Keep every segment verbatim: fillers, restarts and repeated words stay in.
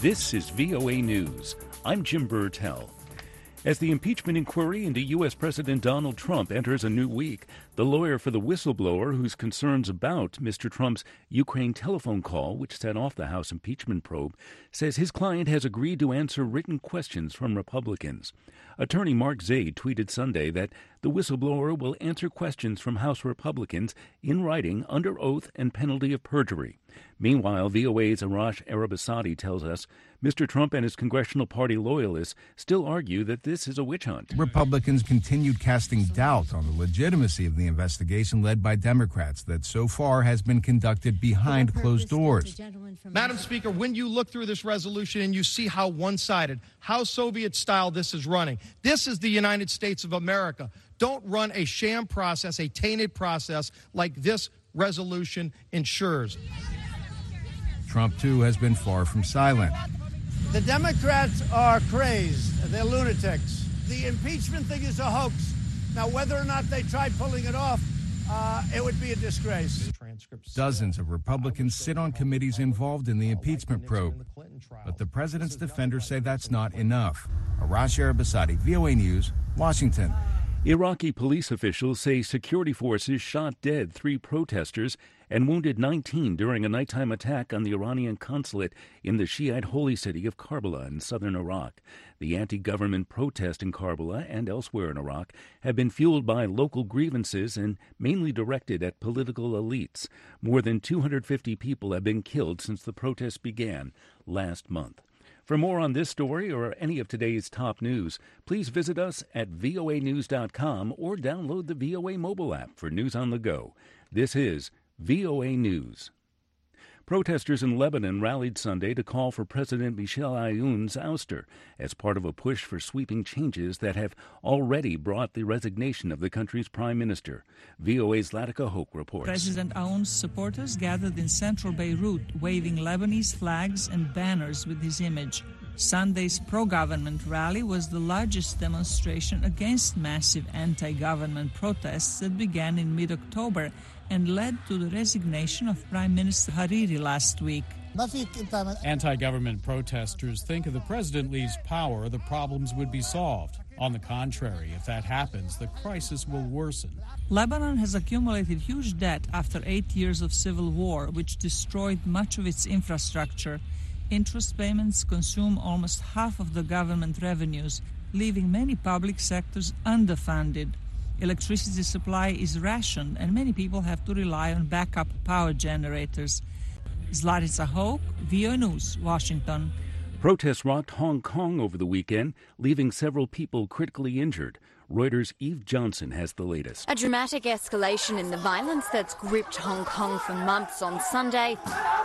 This is V O A News. I'm Jim Burtell. As the impeachment inquiry into U S. President Donald Trump enters a new week, the lawyer for the whistleblower whose concerns about Mister Trump's Ukraine telephone call, which set off the House impeachment probe, says his client has agreed to answer written questions from Republicans. Attorney Mark Zaid tweeted Sunday that the whistleblower will answer questions from House Republicans in writing under oath and penalty of perjury. Meanwhile, V O A's Arash Arabasadi tells us Mister Trump and his congressional party loyalists still argue that this is a witch hunt. Republicans continued casting doubt on the legitimacy of the investigation led by Democrats that so far has been conducted behind closed doors. Madam Speaker, when you look through this resolution and you see how one-sided, how Soviet-style this is running, this is the United States of America. Don't run a sham process, a tainted process like this resolution ensures. Trump, too, has been far from silent. The Democrats are crazed. They're lunatics. The impeachment thing is a hoax. Now, whether or not they tried pulling it off, uh, it would be a disgrace. Dozens of Republicans sit on committees involved in the impeachment probe. But the president's defenders say that's not enough. Arash Arabasadi, V O A News, Washington. Iraqi police officials say security forces shot dead three protesters and wounded nineteen during a nighttime attack on the Iranian consulate in the Shiite holy city of Karbala in southern Iraq. The anti-government protest in Karbala and elsewhere in Iraq have been fueled by local grievances and mainly directed at political elites. More than two hundred fifty people have been killed since the protests began last month. For more on this story or any of today's top news, please visit us at V O A news dot com or download the V O A mobile app for news on the go. This is V O A News. Protesters in Lebanon rallied Sunday to call for President Michel Aoun's ouster as part of a push for sweeping changes that have already brought the resignation of the country's prime minister. V O A's Latika Hoke reports. President Aoun's supporters gathered in central Beirut, waving Lebanese flags and banners with his image. Sunday's pro-government rally was the largest demonstration against massive anti-government protests that began in mid-October and led to the resignation of Prime Minister Hariri last week. Anti-government protesters think if the president leaves power, the problems would be solved. On the contrary, if that happens, the crisis will worsen. Lebanon has accumulated huge debt after eight years of civil war, which destroyed much of its infrastructure. Interest payments consume almost half of the government revenues, leaving many public sectors underfunded. Electricity supply is rationed, and many people have to rely on backup power generators. Zlatica Hoke, V O A News, Washington. Protests rocked Hong Kong over the weekend, leaving several people critically injured. Reuters' Eve Johnson has the latest. A dramatic escalation in the violence that's gripped Hong Kong for months on Sunday,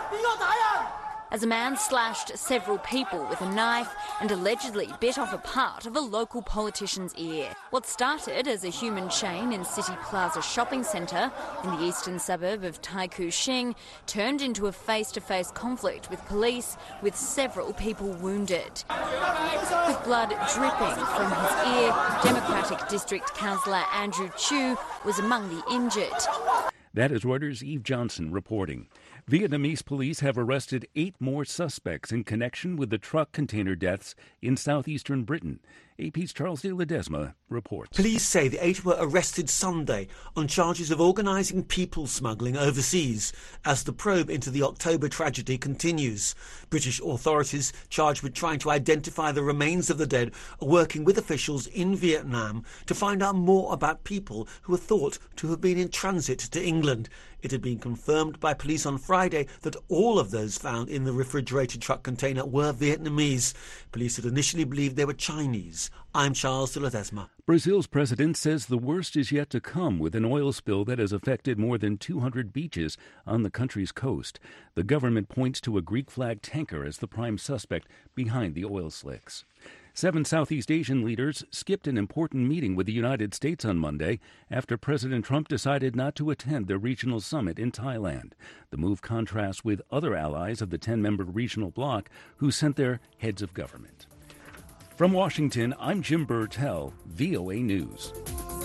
as a man slashed several people with a knife and allegedly bit off a part of a local politician's ear. What started as a human chain in City Plaza shopping centre in the eastern suburb of Tai Kung Shing turned into a face-to-face conflict with police, with several people wounded. With blood dripping from his ear, Democratic District Councillor Andrew Chu was among the injured. That is Reuters' Eve Johnson reporting. Vietnamese police have arrested eight more suspects in connection with the truck container deaths in southeastern Britain. A P's Charles de Ledesma reports. Police say the eight were arrested Sunday on charges of organising people smuggling overseas as the probe into the October tragedy continues. British authorities charged with trying to identify the remains of the dead are working with officials in Vietnam to find out more about people who are thought to have been in transit to England. It had been confirmed by police on Friday that all of those found in the refrigerated truck container were Vietnamese. Police had initially believed they were Chinese. I'm Charles de Ledesma. Brazil's president says the worst is yet to come with an oil spill that has affected more than two hundred beaches on the country's coast. The government points to a Greek flag tanker as the prime suspect behind the oil slicks. Seven Southeast Asian leaders skipped an important meeting with the United States on Monday after President Trump decided not to attend their regional summit in Thailand. The move contrasts with other allies of the ten-member regional bloc who sent their heads of government. From Washington, I'm Jim Burtell, V O A News.